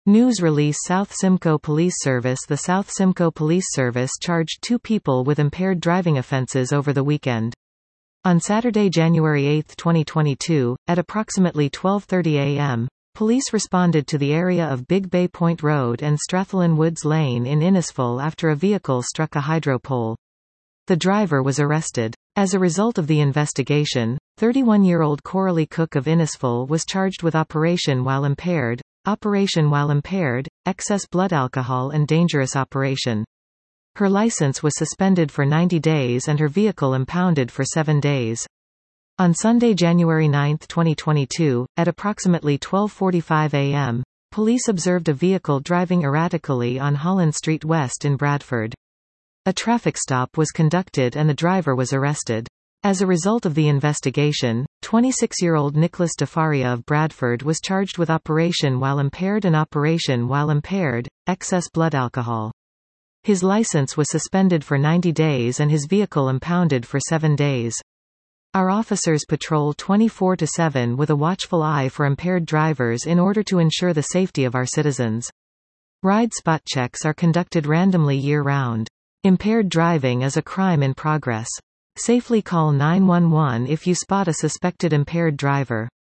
News release South Simcoe Police Service. The South Simcoe Police Service charged 2 people with impaired driving offences over the weekend. On Saturday, January 8, 2022, at approximately 12:30 a.m., police responded to the area of Big Bay Point Road and Strathallan Woods Lane in Innisfil after a vehicle struck a hydro pole. The driver was arrested. As a result of the investigation, 31-year-old Coralie Cook of Innisfil was charged with operation while impaired, excess blood alcohol and dangerous operation. Her license was suspended for 90 days and her vehicle impounded for 7 days. On Sunday, January 9, 2022, at approximately 12:45 a.m., police observed a vehicle driving erratically on Holland Street West in Bradford. A traffic stop was conducted and the driver was arrested. As a result of the investigation, 26-year-old Nicholas DeFaria of Bradford was charged with operation while impaired and operation while impaired, excess blood alcohol. His license was suspended for 90 days and his vehicle impounded for 7 days. Our officers patrol 24/7 with a watchful eye for impaired drivers in order to ensure the safety of our citizens. Ride spot checks are conducted randomly year-round. Impaired driving is a crime in progress. Safely call 911 if you spot a suspected impaired driver.